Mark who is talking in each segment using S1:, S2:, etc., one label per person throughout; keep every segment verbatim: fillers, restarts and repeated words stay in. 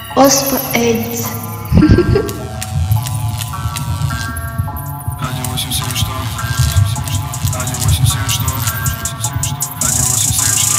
S1: Оспа Эдис.
S2: один восемь семь что? один восемь семь что? один восемь семь что?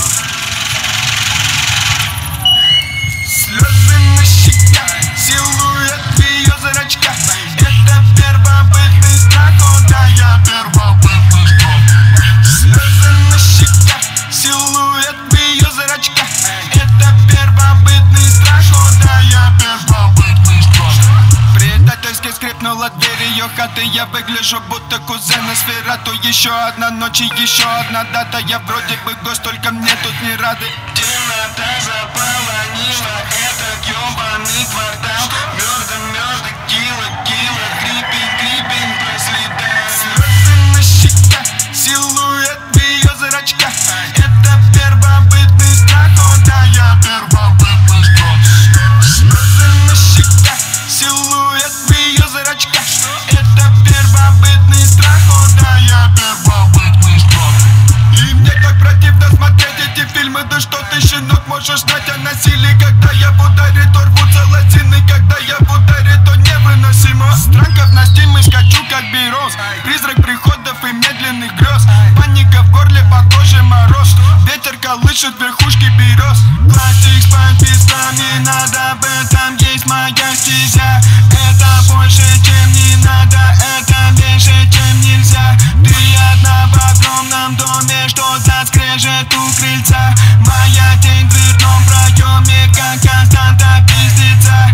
S2: Слезы на щеках, силуэт в ее зрачках. Это первобытный страх, о да, я первобытный страх. Слезы на щеках, силуэт в ее зрачках. Это первобытный страх, о да, я первобытный страх. Предательски скрипнула дверь ее хаты. Я выгляжу будто кузен Носферату. Еще одна ночь и еще одна дата. Я вроде бы гость, только мне тут не рады. Темнота заполонила этот ёбаный квартал. Мёртвый, мёртвый, кило, кило, крипин, крипин по следам. Слезы на щеках, силуэт в ее зрачках. Это первобытный страх, о да, я первобытный страх. Слезы на щеках, силуэт в ее зрачках. Это первобытный страх, о да, я первобытный страх. И мне так противно смотреть эти фильмы. Да что ты, щенок, можешь знать о насилии? Когда я в ударе, то рвутся лосины. Когда я в ударе, то невыносимо. Странков на стиме скачу, как берез. Призрак приходов и медленных грез. Паника в горле, похоже мороз. Ветер колышет верхушки берез. Пластик спать песками надо, об этом есть моя стезя. Это больше, чем не надо, это меньше, чем нельзя. Ты одна в огромном доме, что-то скрежет у крыльца. Моя тень в дверном проеме, как константа пиздится.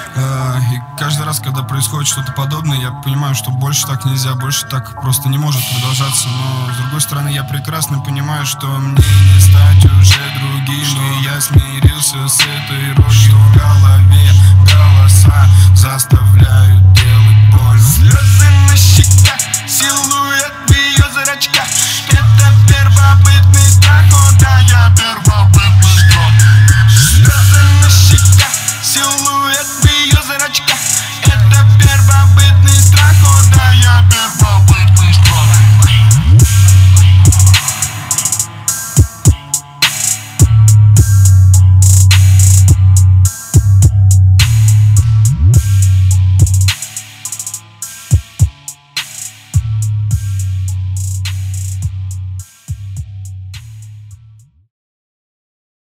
S2: И каждый раз, когда происходит что-то подобное, я понимаю, что больше так нельзя, больше так просто не может продолжаться. Но с другой стороны, я прекрасно понимаю, что мне не стать уже другим. И я смирился с этой ролью. В голове голоса заставляют делать больно. Слезы на щеках, силуэт в ее зрачках. Это первобытный страх, о да, я первобытный страх. Слезы на щеках, силуэт в ее зрачках. Это первобытный страх, о да, я первобытный страх.